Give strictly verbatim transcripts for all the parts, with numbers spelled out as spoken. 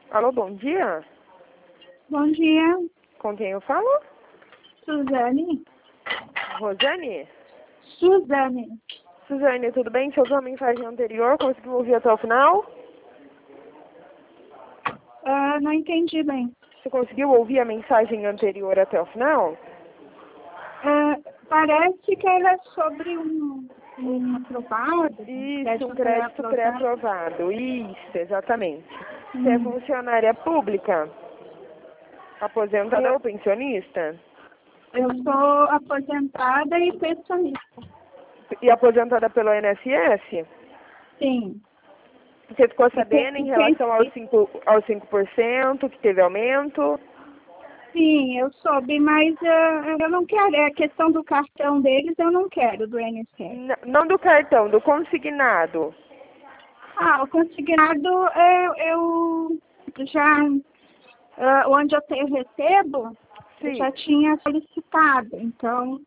Alô, bom dia. Bom dia, Com quem eu falo? Suzane. Rosane? Suzane. Suzane, tudo bem? Você ouviu a mensagem anterior? Conseguiu ouvir até o final? Ah, não entendi bem. Você conseguiu ouvir a mensagem anterior até o final? Ah, parece que era sobre um, um aprovado. Isso, um crédito pré-aprovado. Isso, exatamente. Você é Hum. funcionária pública? Aposentada Eu- ou pensionista? Eu sou aposentada e pensionista. E aposentada pelo I N S S? Sim. Você ficou E sabendo pe- em e relação aos pe- cinco, aos cinco por cento que teve aumento? Sim, eu soube, mas ah, eu não quero. É a questão do cartão deles, eu não quero, do I N S S. N- não do cartão, do consignado. Ah, o consignado, eu, eu já, ah, onde eu tenho recebo, eu Sim. já tinha solicitado, então,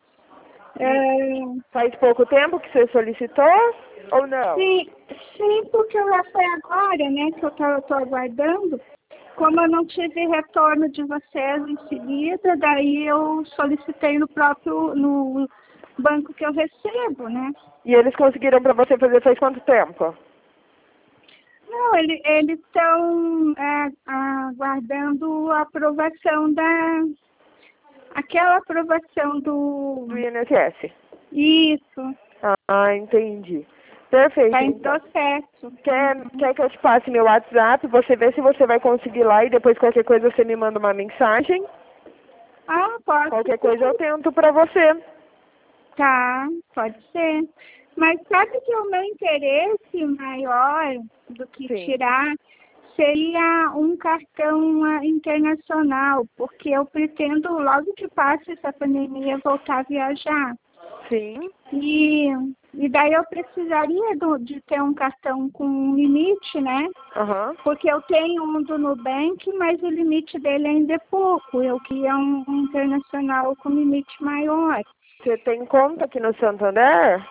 é, Faz pouco tempo que você solicitou ou não? sim, sim, porque já foi agora, né, que eu estou aguardando, como eu não tive retorno de vocês em seguida, daí eu solicitei no próprio, no banco que eu recebo, né. E eles conseguiram para você fazer faz quanto tempo? Não, ele, eles estão é, aguardando a aprovação da... Aquela aprovação do... Do I N S S? Isso, Ah, entendi. Perfeito. está em Então. processo. Quer, quer que eu te passe meu WhatsApp? Você vê se você vai conseguir lá e depois qualquer coisa você me manda uma mensagem. Ah, pode Qualquer ser. coisa eu tento para você. Tá, pode ser. Mas sabe que o meu interesse maior do que Sim. tirar seria um cartão ah, internacional, porque eu pretendo, logo que passe essa pandemia, voltar a viajar. Sim. E, e daí eu precisaria do, de ter um cartão com limite, né? Aham. Porque eu tenho um do Nubank, mas o limite dele ainda é pouco. Eu queria um, um internacional com limite maior. Você tem conta aqui no Santander?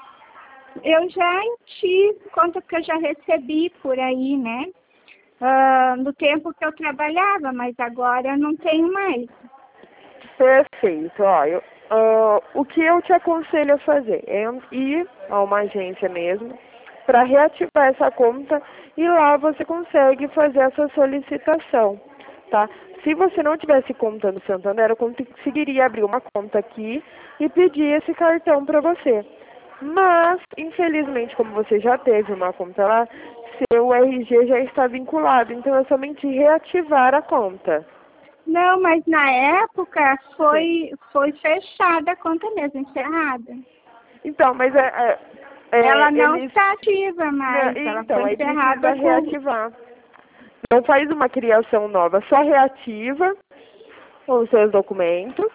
Eu já tive conta que eu já recebi por aí, né? Ah, no tempo que eu trabalhava, mas agora eu não tenho mais. Perfeito. Ó, eu, ah, o que eu te aconselho a fazer é ir a uma agência mesmo para reativar essa conta e lá você consegue fazer essa solicitação, tá? Se você não tivesse conta no Santander, eu conseguiria abrir uma conta aqui e pedir esse cartão para você. Mas, infelizmente, como você já teve uma conta lá, seu R G já está vinculado, então é somente reativar a conta. Não, mas na época foi, foi fechada a conta mesmo, encerrada. Então, mas é, é, é, Ela não eles... está ativa mais, Não, ela então, foi aí precisa encerrada com... reativar. Não faz uma criação nova, só reativa os seus documentos.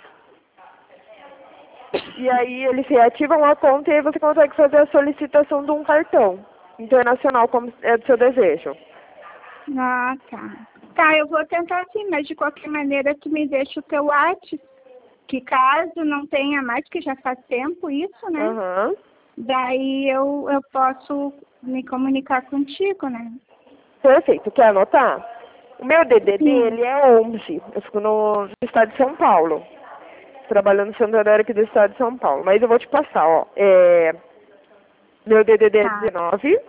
E aí eles reativam a conta e aí você consegue fazer a solicitação de um cartão internacional como é do seu desejo. Ah, tá. Tá, eu vou tentar sim, mas de qualquer maneira tu me deixa o teu WhatsApp, que caso não tenha mais, que já faz tempo isso, né? Aham. Daí eu, eu posso me comunicar contigo, né? Perfeito. Quer anotar? O meu D D D, Sim. ele é onze. Eu fico no, no estado de São Paulo. Trabalhando no Santander aqui do estado de São Paulo. Mas eu vou te passar, ó. É, meu D D D é Tá. dezenove.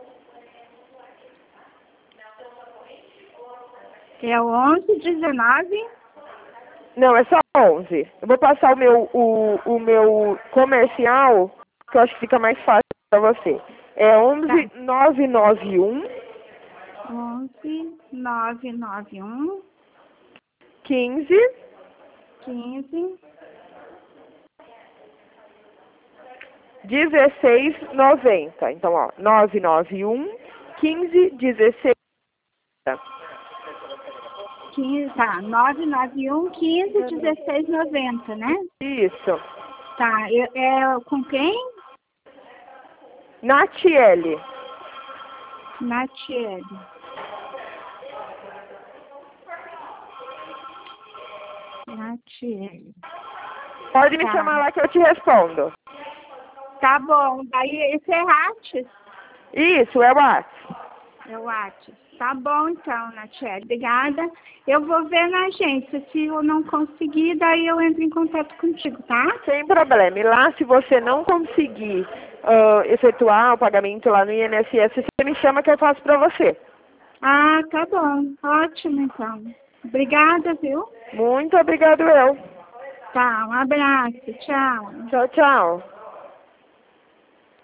É o onze, dezenove. Não, é só onze. Eu vou passar o meu, o, o meu comercial, que eu acho que fica mais fácil para você. É onze nove nove um onze, nove nove um, quinze quinze, dezesseis noventa. Então, ó, nove nove um quinze dezesseis. quinze, tá, nove nove um, quinze, dezesseis noventa, né? Isso. Tá, eu, é com quem? Natiele. Natiele. Natiele. Pode me Tá. chamar lá que eu te respondo. Tá bom, daí esse é Rates? Isso, é o WhatsApp. É o Rates. Tá bom, então, Natiele. Obrigada. Eu vou ver na agência. Se eu não conseguir, daí eu entro em contato contigo, tá? Sem problema. E lá, se você não conseguir uh, efetuar o pagamento lá no I N S S, você me chama que eu faço para você. Ah, tá bom. Ótimo, então. Obrigada, viu? Muito obrigado, eu. Tá, um abraço. Tchau. Tchau, tchau.